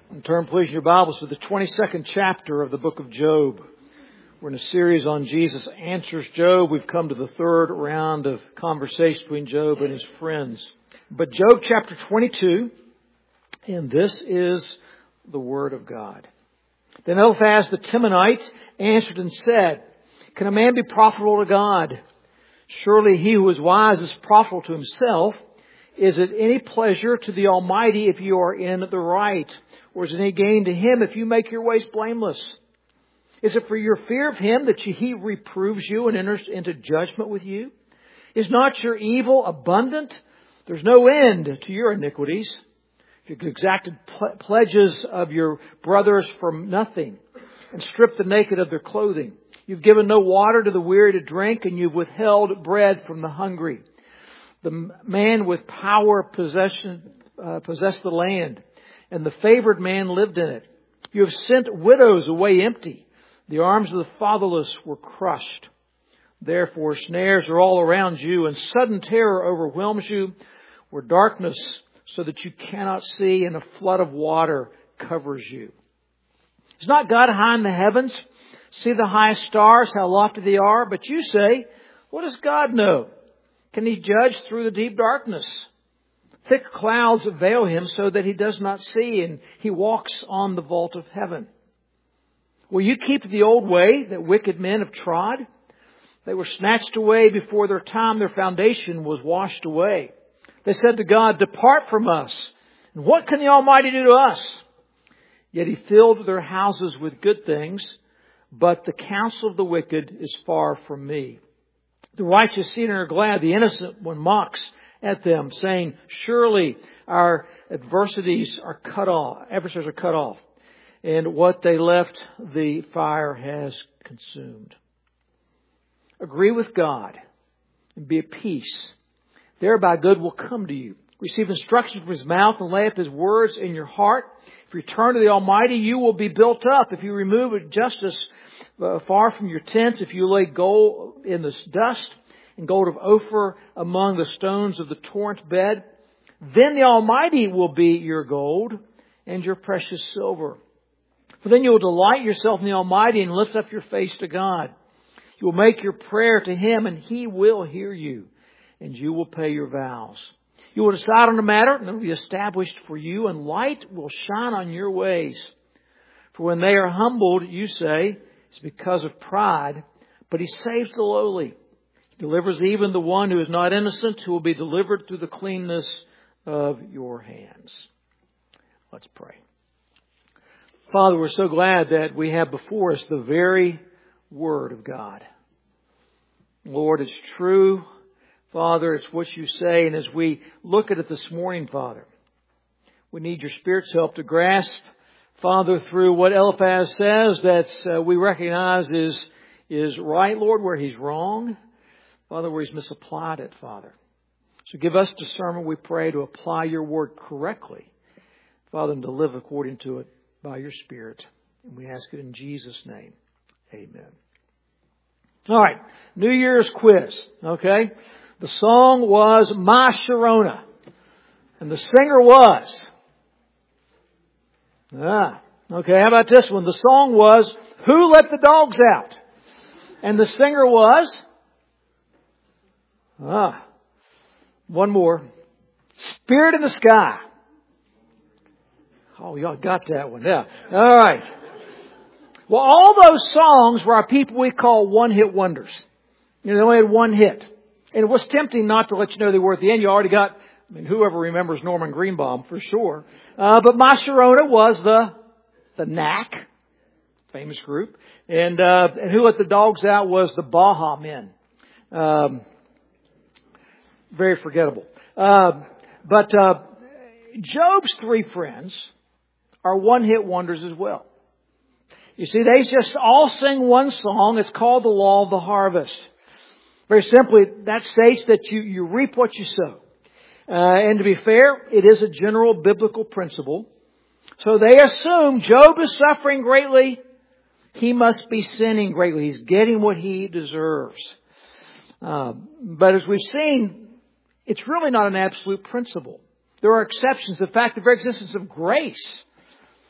And turn, please, in your Bibles to the 22nd chapter of the book of Job. We're in a series on Jesus Answers Job. We've come to the third round of conversation between Job and his friends. But Job chapter 22, and this is the Word of God. Then Eliphaz the Temanite answered and said, "Can a man be profitable to God? Surely he who is wise is profitable to himself. Is it any pleasure to the Almighty if you are in the right? Or is it any gain to Him if you make your ways blameless? Is it for your fear of Him that He reproves you and enters into judgment with you? Is not your evil abundant? There's no end to your iniquities. You've exacted pledges of your brothers for nothing and stripped the naked of their clothing. You've given no water to the weary to drink, and you've withheld bread from the hungry. The man with power possessed the land, and the favored man lived in it. You have sent widows away empty. The arms of the fatherless were crushed. Therefore snares are all around you, and sudden terror overwhelms you, where darkness so that you cannot see, and a flood of water covers you. Is not God high in the heavens? See the highest stars, how lofty they are. But you say, what does God know? Can He judge through the deep darkness? Thick clouds veil Him so that He does not see, and He walks on the vault of heaven. Will you keep the old way that wicked men have trod? They were snatched away before their time. Their foundation was washed away. They said to God, depart from us. And what can the Almighty do to us? Yet He filled their houses with good things, but the counsel of the wicked is far from me. The righteous see and are glad. The innocent one mocks at them, saying, surely our adversaries are cut off. Adversaries are cut off. And what they left, the fire has consumed. Agree with God and be at peace. Thereby good will come to you. Receive instruction from His mouth and lay up His words in your heart. If you return to the Almighty, you will be built up. If you remove injustice far from your tents, if you lay gold in the dust and gold of Ophir among the stones of the torrent bed, then the Almighty will be your gold and your precious silver. For then you will delight yourself in the Almighty and lift up your face to God. You will make your prayer to Him, and He will hear you, and you will pay your vows. You will decide on a matter, and it will be established for you, and light will shine on your ways. For when they are humbled, you say, it's because of pride, but He saves the lowly. He delivers even the one who is not innocent, who will be delivered through the cleanness of your hands. Let's pray. Father, we're so glad that we have before us the very Word of God. Lord, it's true. Father, it's what you say. And as we look at it this morning, Father, we need your Spirit's help to grasp, Father, through what Eliphaz says that we recognize is right, Lord, where he's wrong. Father, where he's misapplied it, Father. So give us discernment, we pray, to apply your word correctly, Father, and to live according to it by your Spirit. And we ask it in Jesus' name. Amen. All right. New Year's quiz. Okay. The song was My Sharona. And the singer was... okay, how about this one? The song was, Who Let the Dogs Out? And the singer was, one more, Spirit in the Sky. Oh, y'all got that one, yeah. All right. Well, all those songs were our people we call one-hit wonders. You know, they only had one hit. And it was tempting not to let you know they were at the end. You already got, whoever remembers Norman Greenbaum for sure. But My Sharona was the Knack, famous group. And Who Let the Dogs Out was the Baha Men. Very forgettable. But Job's three friends are one-hit wonders as well. You see, they just all sing one song. It's called The Law of the Harvest. Very simply, that states that you reap what you sow. And to be fair, it is a general biblical principle. So they assume Job is suffering greatly. He must be sinning greatly. He's getting what he deserves. But as we've seen, it's really not an absolute principle. There are exceptions. In fact, the very existence of grace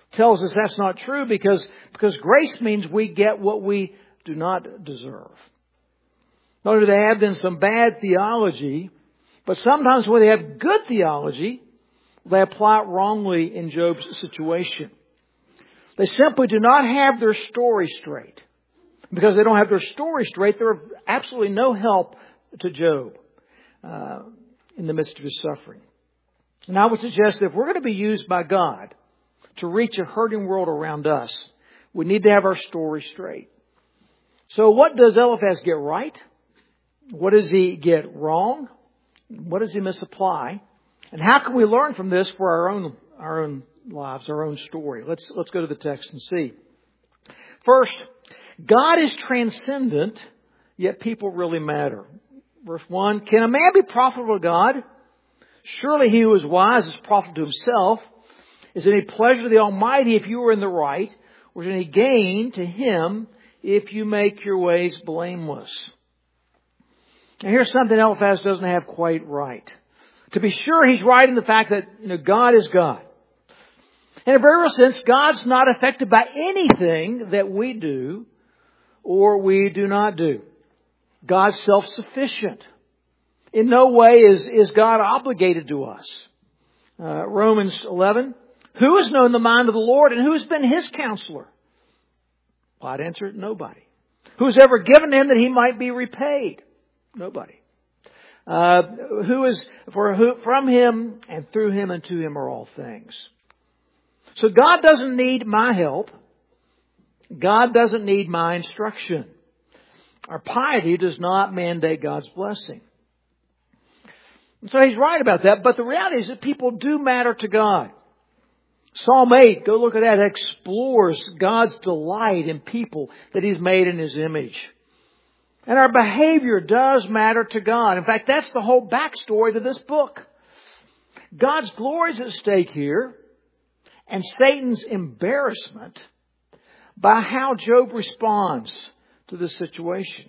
tells us that's not true because grace means we get what we do not deserve. Not only do they have then some bad theology, but sometimes when they have good theology, they apply it wrongly in Job's situation. They simply do not have their story straight. Because they don't have their story straight, they're of absolutely no help to Job in the midst of his suffering. And I would suggest that if we're going to be used by God to reach a hurting world around us, we need to have our story straight. So what does Eliphaz get right? What does he get wrong? What does he misapply? And how can we learn from this for our own lives, our own story? Let's go to the text and see. First, God is transcendent, yet people really matter. Verse 1, can a man be profitable to God? Surely he who is wise is profitable to himself. Is it any pleasure to the Almighty if you are in the right? Or is it any gain to Him if you make your ways blameless? Now here's something Eliphaz doesn't have quite right. To be sure, he's right in the fact that God is God. In a very real sense, God's not affected by anything that we do or we do not do. God's self-sufficient. In no way is God obligated to us. Romans 11, who has known the mind of the Lord and who has been His counselor? Well, I'd answer, nobody. Who has ever given Him that He might be repaid? Nobody. From Him and through Him and to Him are all things. So God doesn't need my help. God doesn't need my instruction. Our piety does not mandate God's blessing. And so he's right about that, but the reality is that people do matter to God. Psalm 8, go look at that, explores God's delight in people that He's made in His image. And our behavior does matter to God. In fact, that's the whole backstory to this book. God's glory is at stake here, and Satan's embarrassment by how Job responds to this situation.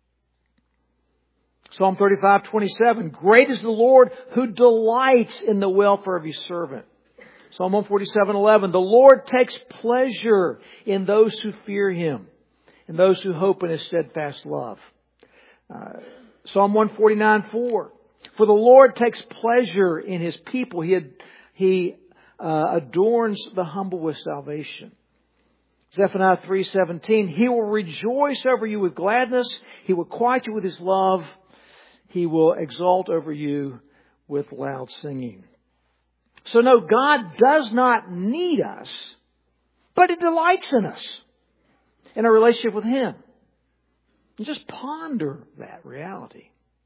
Psalm 35:27, great is the Lord who delights in the welfare of His servant. Psalm 147:11, the Lord takes pleasure in those who fear Him, and those who hope in His steadfast love. Psalm 149:4, for the Lord takes pleasure in His people. He adorns the humble with salvation. Zephaniah 3:17, He will rejoice over you with gladness. He will quiet you with His love. He will exalt over you with loud singing. So no, God does not need us, but He delights in us, in a relationship with Him. And just ponder that reality.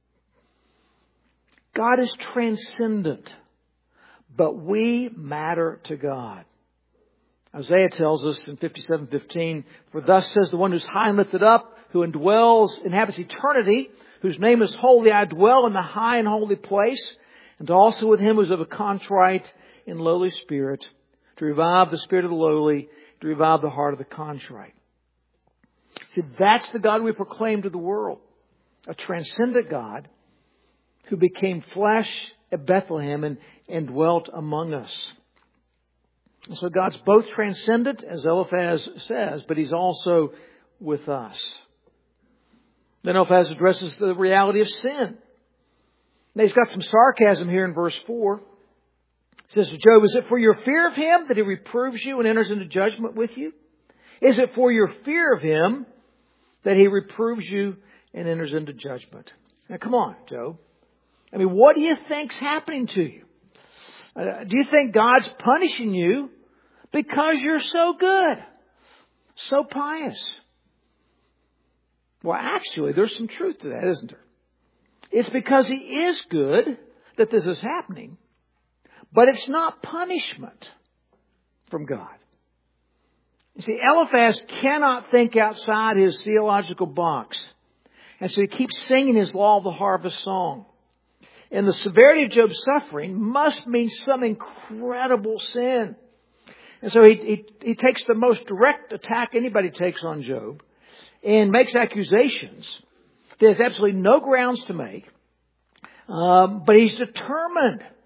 God is transcendent, but we matter to God. Isaiah tells us in 57:15, for thus says the one who's high and lifted up, who inhabits eternity, whose name is holy, I dwell in the high and holy place, and also with Him who is of a contrite and lowly spirit, to revive the spirit of the lowly, to revive the heart of the contrite. See, that's the God we proclaim to the world. A transcendent God who became flesh at Bethlehem and dwelt among us. And so God's both transcendent, as Eliphaz says, but He's also with us. Then Eliphaz addresses the reality of sin. Now he's got some sarcasm here in verse 4. It says to Job, is it for your fear of Him that He reproves you and enters into judgment with you? Is it for your fear of Him that He reproves you and enters into judgment? Now come on, Job. I mean, what do you think's happening to you? Do you think God's punishing you because you're so good, so pious? Well, actually, there's some truth to that, isn't there? It's because He is good that this is happening, but it's not punishment from God. You see, Eliphaz cannot think outside his theological box, and so he keeps singing his Law of the Harvest song. And the severity of Job's suffering must mean some incredible sin. And so he takes the most direct attack anybody takes on Job and makes accusations that has absolutely no grounds to make. But he's determined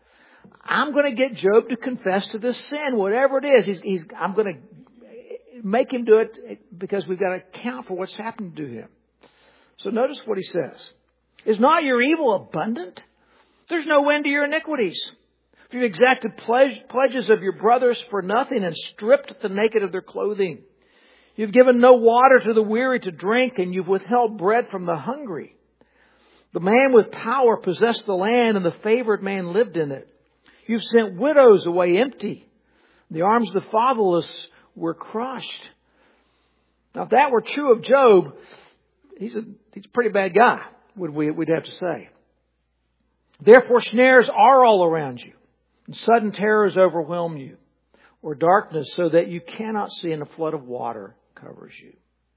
I'm going to get Job to confess to this sin, whatever it is. I'm going to make him do it because we've got to account for what's happened to him. So notice what he says. Is not your evil abundant? There's no end to your iniquities. If you've exacted pledges of your brothers for nothing and stripped the naked of their clothing. You've given no water to the weary to drink, and you've withheld bread from the hungry. The man with power possessed the land, and the favored man lived in it. You've sent widows away empty. The arms of the fatherless were crushed. Now, if that were true of Job, he's a pretty bad guy, we'd have to say. Therefore, snares are all around you, and sudden terrors overwhelm you, or darkness so that you cannot see, and a flood of water covers you.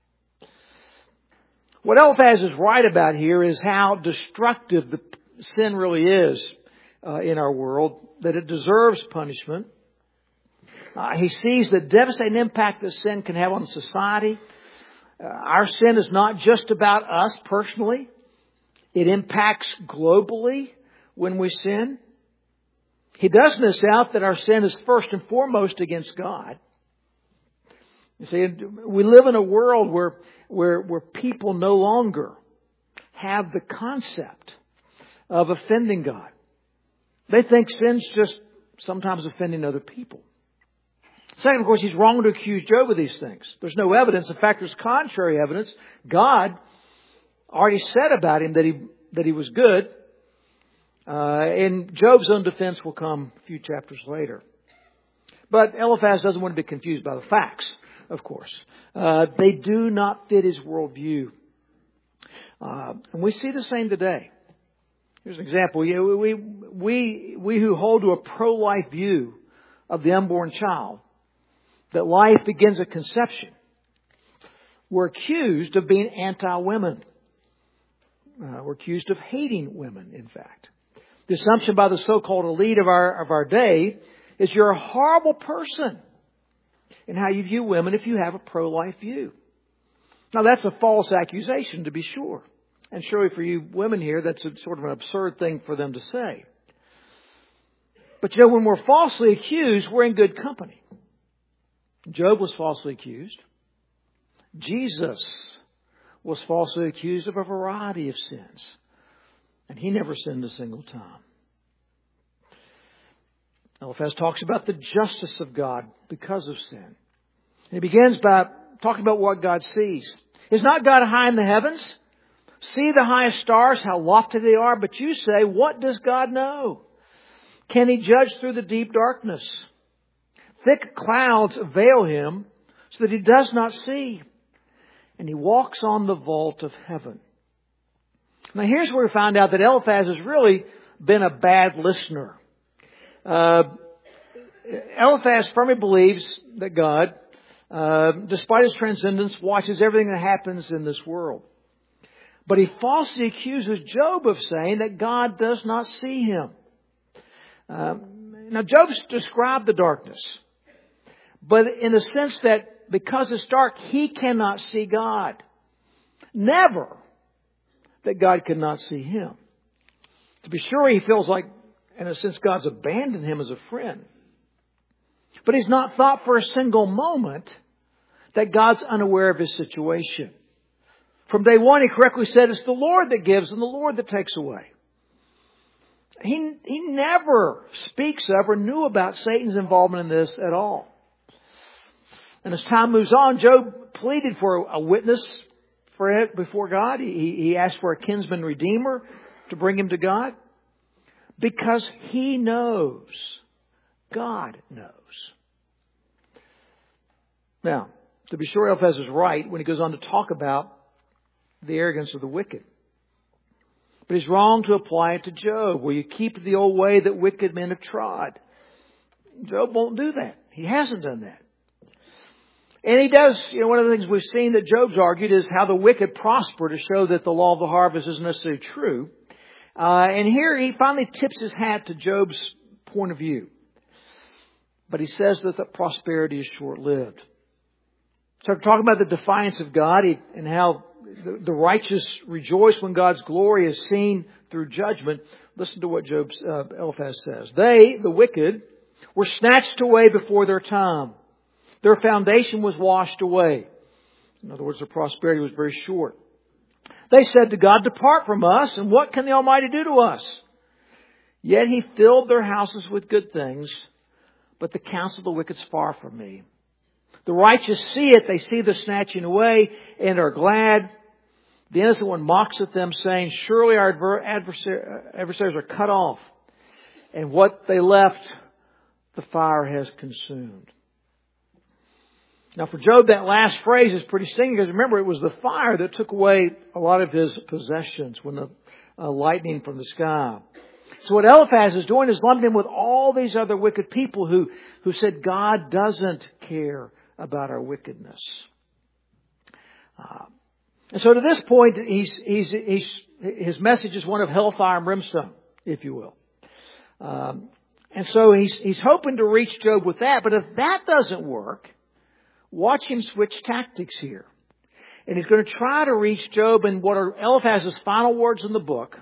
What Eliphaz is right about here is how destructive the sin really is in our world, that it deserves punishment. He sees the devastating impact that sin can have on society. Our sin is not just about us personally. It impacts globally when we sin. He does miss out that our sin is first and foremost against God. You see, we live in a world where people no longer have the concept of offending God. They think sin's just sometimes offending other people. Second, of course, he's wrong to accuse Job of these things. There's no evidence. In fact, there's contrary evidence. God already said about him that he was good. And Job's own defense will come a few chapters later. But Eliphaz doesn't want to be confused by the facts, of course. They do not fit his worldview. And we see the same today. Here's an example. We who hold to a pro-life view of the unborn child, that life begins at conception, we're accused of being anti-women. We're accused of hating women, in fact. The assumption by the so-called elite of our day is you're a horrible person in how you view women if you have a pro-life view. Now, that's a false accusation, to be sure. And surely for you women here, that's sort of an absurd thing for them to say. But when we're falsely accused, we're in good company. Job was falsely accused. Jesus was falsely accused of a variety of sins. And he never sinned a single time. Eliphaz talks about the justice of God because of sin. And he begins by talking about what God sees. Is not God high in the heavens? See the highest stars, how lofty they are. But you say, what does God know? Can he judge through the deep darkness? Thick clouds veil him so that he does not see. And he walks on the vault of heaven. Now here's where we find out that Eliphaz has really been a bad listener. Eliphaz firmly believes that God, despite his transcendence, watches everything that happens in this world. But he falsely accuses Job of saying that God does not see him. Now Job's described the darkness, but in the sense that because it's dark, he cannot see God. Never that God cannot see him. To be sure, he feels like, in a sense, God's abandoned him as a friend. But he's not thought for a single moment that God's unaware of his situation. From day one, he correctly said, it's the Lord that gives and the Lord that takes away. He never speaks of or knew about Satan's involvement in this at all. And as time moves on, Job pleaded for a witness for it before God. He asked for a kinsman redeemer to bring him to God. Because he knows. God knows. Now, to be sure, Eliphaz is right when he goes on to talk about the arrogance of the wicked. But he's wrong to apply it to Job. Will you keep the old way that wicked men have trod? Job won't do that. He hasn't done that. And he does, one of the things we've seen that Job's argued is how the wicked prosper to show that the law of the harvest isn't necessarily true. And here he finally tips his hat to Job's point of view. But he says that the prosperity is short-lived. So we're talking about the defiance of God and how the righteous rejoice when God's glory is seen through judgment. Listen to what Eliphaz says. They, the wicked, were snatched away before their time. Their foundation was washed away. In other words, their prosperity was very short. They said to God, depart from us, and what can the Almighty do to us? Yet He filled their houses with good things, but the counsel of the wicked is far from me. The righteous see it, they see the snatching away, and are glad. The innocent one mocks at them, saying, surely our adversaries are cut off, and what they left, the fire has consumed. Now for Job, that last phrase is pretty stinging, because remember, it was the fire that took away a lot of his possessions when the lightning from the sky. So what Eliphaz is doing is lumping him with all these other wicked people who said God doesn't care about our wickedness. And so to this point, his message is one of hellfire and brimstone, if you will. And so he's hoping to reach Job with that. But if that doesn't work, watch him switch tactics here. And he's going to try to reach Job in what are Eliphaz's final words in the book.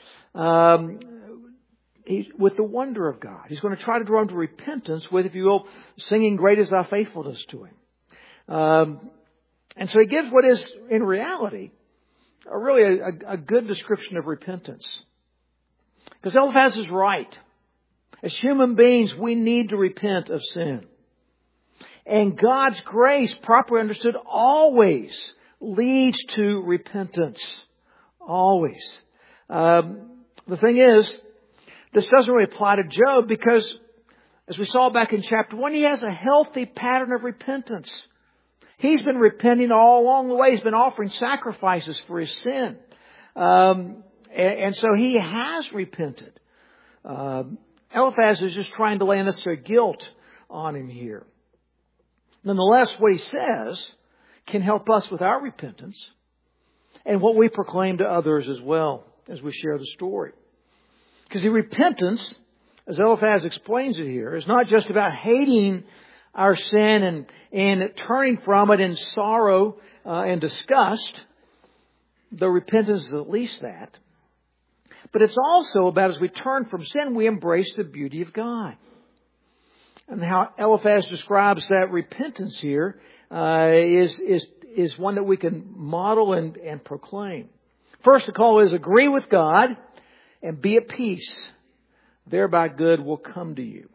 With the wonder of God. He's going to try to draw him to repentance with, if you will, singing great is thy faithfulness to him. And so he gives what is, in reality, really a good description of repentance. Because Eliphaz is right. As human beings, we need to repent of sin. And God's grace, properly understood, always leads to repentance. Always. The thing is, this doesn't really apply to Job because, as we saw back in chapter 1, he has a healthy pattern of repentance. He's been repenting all along the way. He's been offering sacrifices for his sin. And so he has repented. Eliphaz is just trying to lay unnecessary guilt on him here. Nonetheless, what he says can help us with our repentance and what we proclaim to others as well as we share the story. Because the repentance, as Eliphaz explains it here, is not just about hating our sin and turning from it in sorrow and disgust. Though repentance is at least that. But it's also about, as we turn from sin, we embrace the beauty of God. And how Eliphaz describes that repentance here is one that we can model and proclaim. First, the call is agree with God and be at peace. Thereby good will come to you.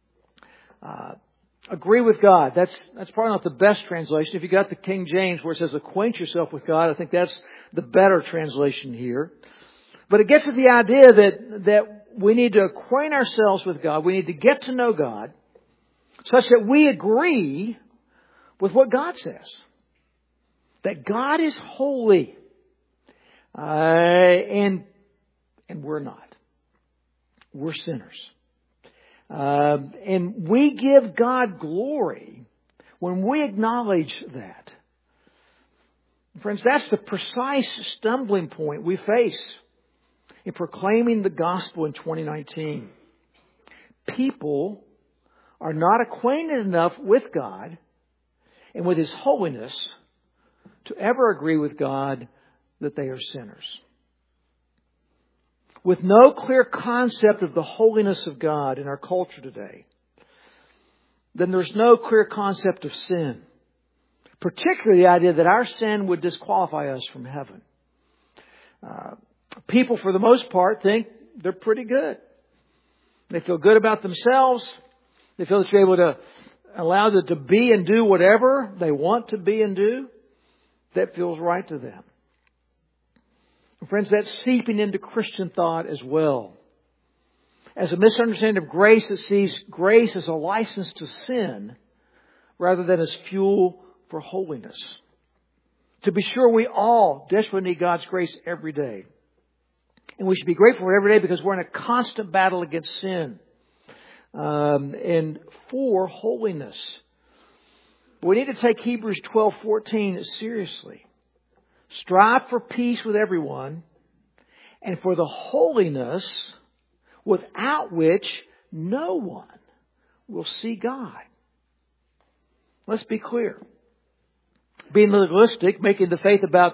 Agree with God. That's probably not the best translation. If you got the King James where it says acquaint yourself with God, I think that's the better translation here. But it gets at the idea that we need to acquaint ourselves with God. We need to get to know God such that we agree with what God says. That God is holy. And we're not. We're sinners. And we give God glory when we acknowledge that. Friends, that's the precise stumbling point we face in proclaiming the gospel in 2019. People are not acquainted enough with God and with His holiness to ever agree with God that they are sinners. With no clear concept of the holiness of God in our culture today, then there's no clear concept of sin. Particularly the idea that our sin would disqualify us from heaven. People, for the most part, think they're pretty good. They feel good about themselves. They feel that they're able to allow them to be and do whatever they want to be and do. That feels right to them. And friends, that's seeping into Christian thought as well. As a misunderstanding of grace that sees grace as a license to sin rather than as fuel for holiness. To be sure, we all desperately need God's grace every day. And we should be grateful for it every day because we're in a constant battle against sin and for holiness. But we need to take Hebrews 12:14 seriously. Strive for peace with everyone and for the holiness without which no one will see God. Let's be clear. Being legalistic, making the faith about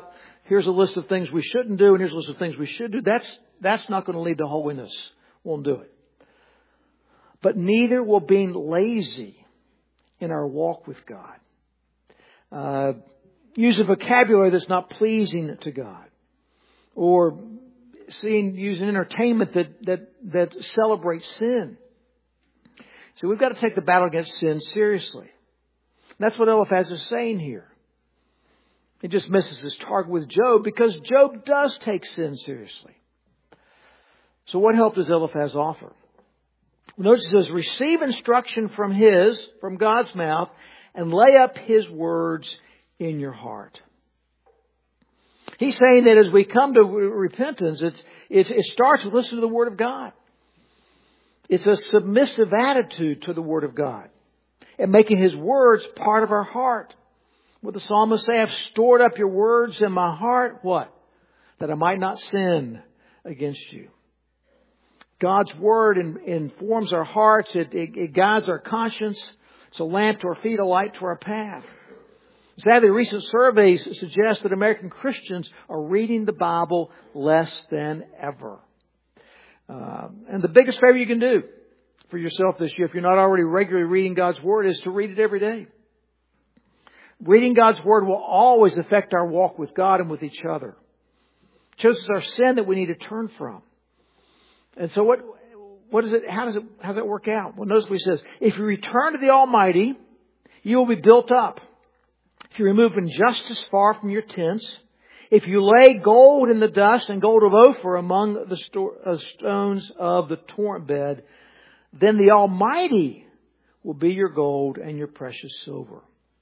here's a list of things we shouldn't do and here's a list of things we should do. That's not going to lead to holiness. Won't do it. But neither will being lazy in our walk with God. Use a vocabulary that's not pleasing to God. Or using entertainment that celebrates sin. So we've got to take the battle against sin seriously. That's what Eliphaz is saying here. He just misses his target with Job because Job does take sin seriously. So what help does Eliphaz offer? Notice it says, receive instruction from God's mouth, and lay up His words in your heart. He's saying that as we come to repentance, it starts with listening to the Word of God. It's a submissive attitude to the Word of God and making His words part of our heart. What the psalmist say, I've stored up your words in my heart. What? That I might not sin against you. God's Word informs our hearts. It guides our conscience. It's a lamp to our feet, a light to our path. Sadly, recent surveys suggest that American Christians are reading the Bible less than ever. And the biggest favor you can do for yourself this year, if you're not already regularly reading God's Word, is to read it every day. Reading God's Word will always affect our walk with God and with each other. It shows us our sin that we need to turn from. And so what is it? How does it work out? Well, notice what he says. If you return to the Almighty, you will be built up. If you remove injustice far from your tents, if you lay gold in the dust and gold of Ophir among the stones of the torrent bed, then the Almighty will be your gold and your precious silver.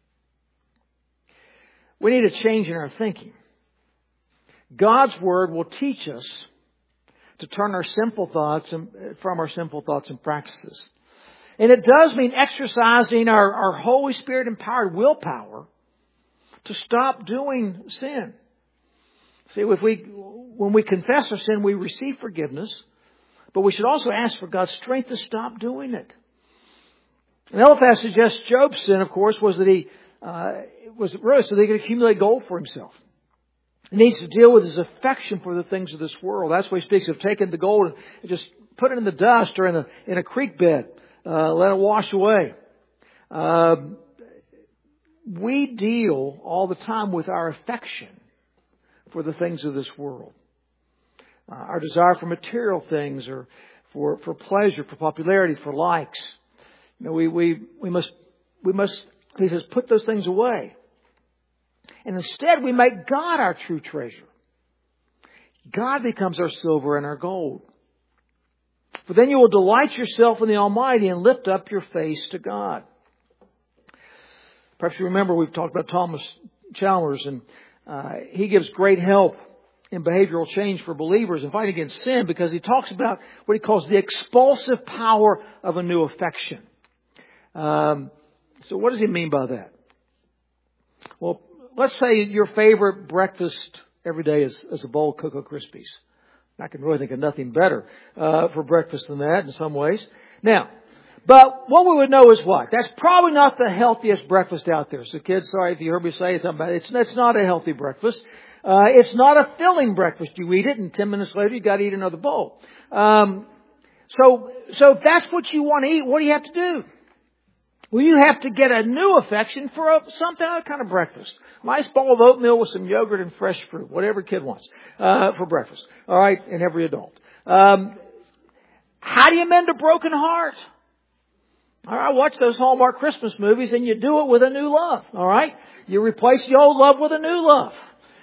We need a change in our thinking. God's Word will teach us to turn our sinful thoughts from our sinful thoughts and practices. And it does mean exercising our Holy Spirit empowered willpower to stop doing sin. See, when we confess our sin, we receive forgiveness, but we should also ask for God's strength to stop doing it. And Eliphaz suggests Job's sin, of course, was that he was really so that he could accumulate gold for himself. He needs to deal with his affection for the things of this world. That's why he speaks of taking the gold and just put it in the dust or in a creek bed, let it wash away. We deal all the time with our affection for the things of this world. Our desire for material things or for pleasure, for popularity, for likes. You know, we must, he says, put those things away. And instead we make God our true treasure. God becomes our silver and our gold. For then you will delight yourself in the Almighty and lift up your face to God. Perhaps you remember we've talked about Thomas Chalmers, and he gives great help in behavioral change for believers and fighting against sin because he talks about what he calls the expulsive power of a new affection. So what does he mean by that? Well, let's say your favorite breakfast every day is a bowl of Cocoa Krispies. I can really think of nothing better for breakfast than that in some ways. Now, but what we would know is what? That's probably not the healthiest breakfast out there. So kids, sorry if you heard me say it, it's not a healthy breakfast. It's not a filling breakfast. You eat it and 10 minutes later you got to eat another bowl. So if that's what you want to eat, what do you have to do? Well, you have to get a new affection for some other kind of breakfast. Nice bowl of oatmeal with some yogurt and fresh fruit, whatever a kid wants, for breakfast. All right. And every adult. How do you mend a broken heart? All right. Watch those Hallmark Christmas movies and you do it with a new love. All right. You replace the old love with a new love.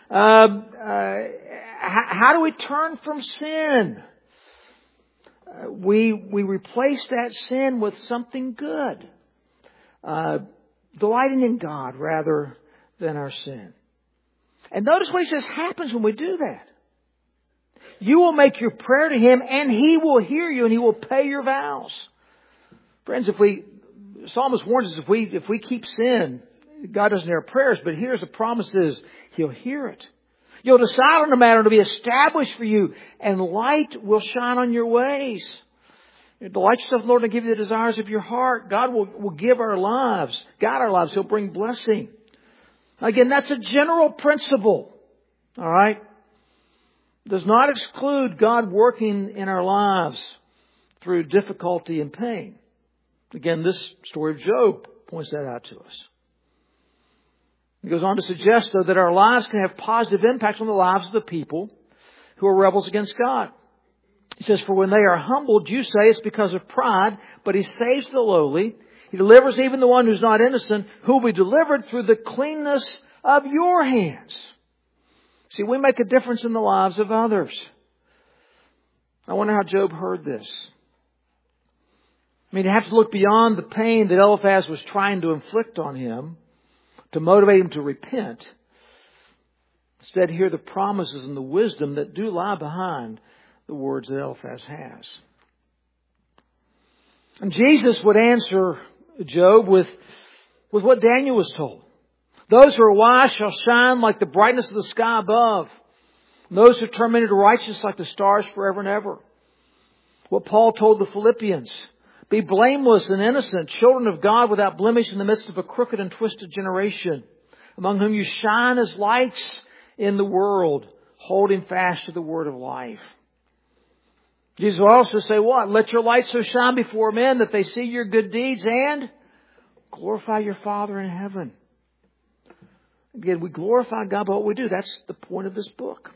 How do we turn from sin? We replace that sin with something good. Delighting in God rather than our sin. And notice what he says happens when we do that. You will make your prayer to Him and He will hear you and He will pay your vows. Friends, the psalmist warns us if we keep sin, God doesn't hear our prayers, but here's the promise is He'll hear it. You'll decide on the matter to be established for you and light will shine on your ways. Delight yourself, Lord, and give you the desires of your heart. God will give our lives, guide our lives. He'll bring blessing. Again, that's a general principle. All right? Does not exclude God working in our lives through difficulty and pain. Again, this story of Job points that out to us. He goes on to suggest, though, that our lives can have positive impacts on the lives of the people who are rebels against God. He says, for when they are humbled, you say it's because of pride, but He saves the lowly. He delivers even the one who's not innocent, who will be delivered through the cleanness of your hands. See, we make a difference in the lives of others. I wonder how Job heard this. I mean, you have to look beyond the pain that Eliphaz was trying to inflict on him to motivate him to repent. Instead, hear the promises and the wisdom that do lie behind the words that Eliphaz has. And Jesus would answer Job with what Daniel was told. Those who are wise shall shine like the brightness of the sky above. And those who turn many to righteousness like the stars forever and ever. What Paul told the Philippians. Be blameless and innocent, children of God without blemish in the midst of a crooked and twisted generation, among whom you shine as lights in the world, holding fast to the word of life. Jesus will also say what? Let your light so shine before men that they see your good deeds and glorify your Father in heaven. Again, we glorify God by what we do. That's the point of this book.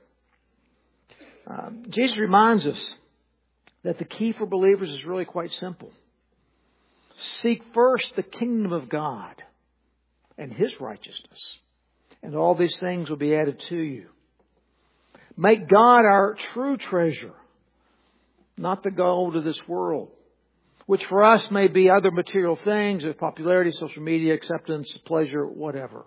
Jesus reminds us that the key for believers is really quite simple. Seek first the kingdom of God and His righteousness, and all these things will be added to you. Make God our true treasure, not the gold of this world, which for us may be other material things, popularity, social media, acceptance, pleasure, whatever.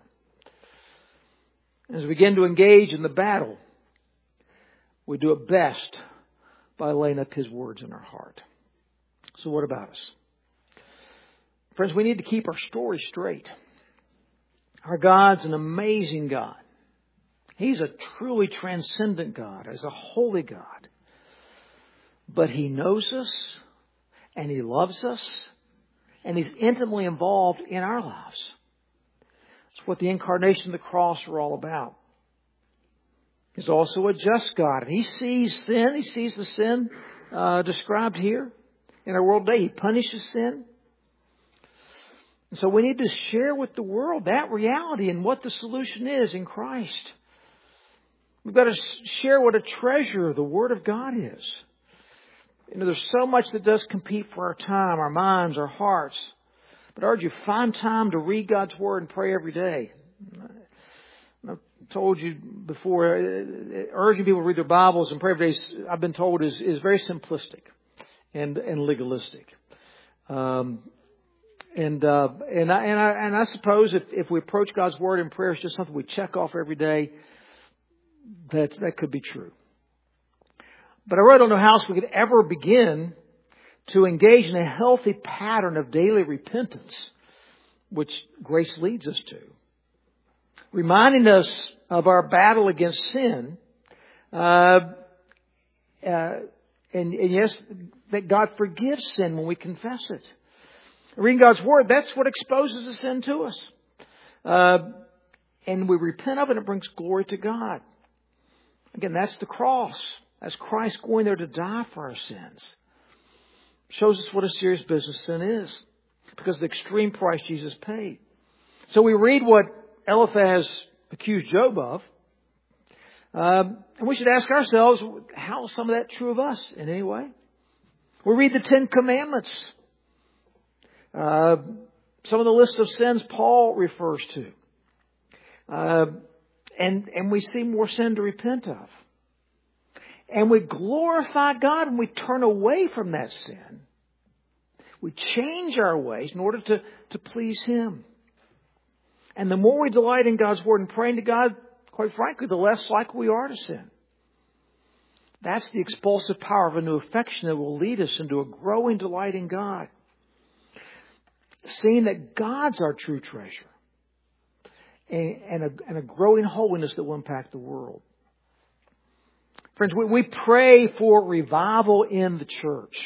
As we begin to engage in the battle, we do it best by laying up His words in our heart. So what about us? Friends, we need to keep our story straight. Our God's an amazing God. He's a truly transcendent God. He's a holy God. But He knows us, and He loves us, and He's intimately involved in our lives. It's what the incarnation and the cross are all about. He's also a just God. And He sees sin. He sees the sin described here in our world today. He punishes sin. And so we need to share with the world that reality and what the solution is in Christ. We've got to share what a treasure the Word of God is. You know, there's so much that does compete for our time, our minds, our hearts. But I urge you, find time to read God's Word and pray every day. I've told you before, urging people to read their Bibles and pray every day, I've been told is very simplistic and legalistic. And I suppose if we approach God's Word in prayer as just something we check off every day, that could be true. But I really don't know how else we could ever begin to engage in a healthy pattern of daily repentance, which grace leads us to. Reminding us of our battle against sin, and yes, that God forgives sin when we confess it. Reading God's Word, that's what exposes the sin to us. And we repent of it, and it brings glory to God. Again, that's the cross. That's Christ going there to die for our sins. Shows us what a serious business sin is, because of the extreme price Jesus paid. So we read what Eliphaz accused Job of, and we should ask ourselves, how is some of that true of us in any way? We read the Ten Commandments. Some of the lists of sins Paul refers to. And we see more sin to repent of. And we glorify God when we turn away from that sin. We change our ways in order to please Him. And the more we delight in God's Word and praying to God, quite frankly, the less likely we are to sin. That's the expulsive power of a new affection that will lead us into a growing delight in God. Seeing that God's our true treasure. And a growing holiness that will impact the world. Friends, we pray for revival in the church.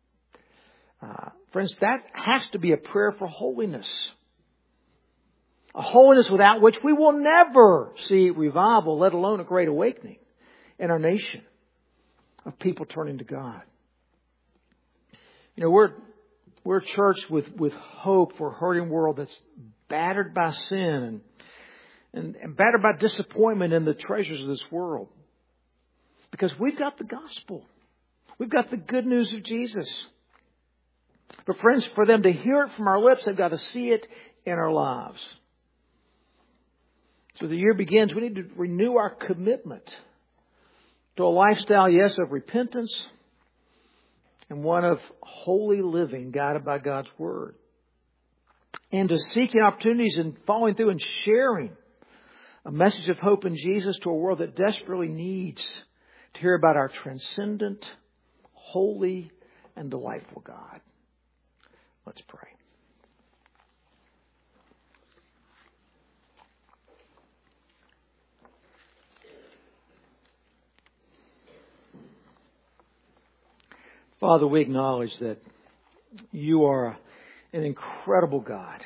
Friends, that has to be a prayer for holiness. A holiness without which we will never see revival, let alone a great awakening in our nation of people turning to God. You know, we're a church with hope for a hurting world that's battered by sin and battered by disappointment in the treasures of this world. Because we've got the gospel. We've got the good news of Jesus. But friends, for them to hear it from our lips, they've got to see it in our lives. So the year begins, we need to renew our commitment to a lifestyle, yes, of repentance and one of holy living guided by God's Word. And to seeking opportunities and following through and sharing a message of hope in Jesus to a world that desperately needs to hear about our transcendent, holy, and delightful God. Let's pray. Father, we acknowledge that you are an incredible God.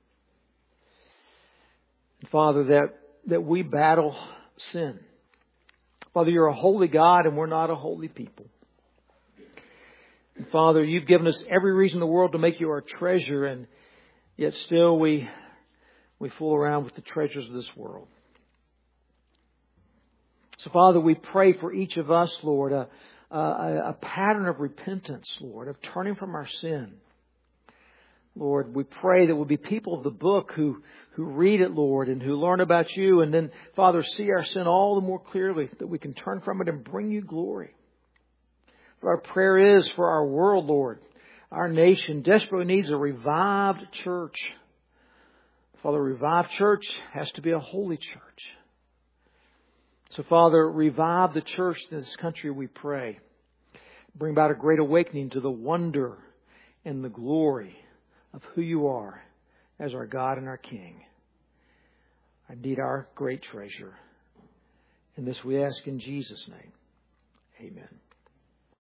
Father, that we battle sin. Father, you're a holy God and we're not a holy people. And Father, you've given us every reason in the world to make you our treasure, and yet still we fool around with the treasures of this world. So Father, we pray for each of us, Lord, a pattern of repentance, Lord, of turning from our sin. Lord, we pray that we'll be people of the book who read it, Lord, and who learn about you, and then, Father, see our sin all the more clearly, that we can turn from it and bring you glory. Our prayer is for our world, Lord. Our nation desperately needs a revived church. Father, a revived church has to be a holy church. So, Father, revive the church in this country, we pray. Bring about a great awakening to the wonder and the glory of who you are as our God and our King. Indeed, our great treasure. And this we ask in Jesus' name. Amen.